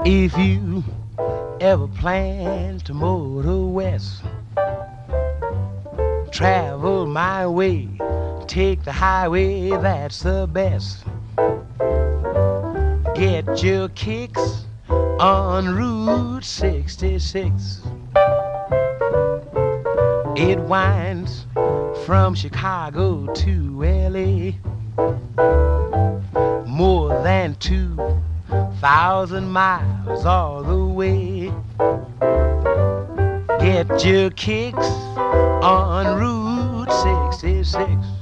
If you ever plan to motor west, travel my way, take the highway, that's the best. Get your kicks on Route 66. It winds from Chicago to LA, more than 2,000 miles all the way. Get your kicks on Route 66.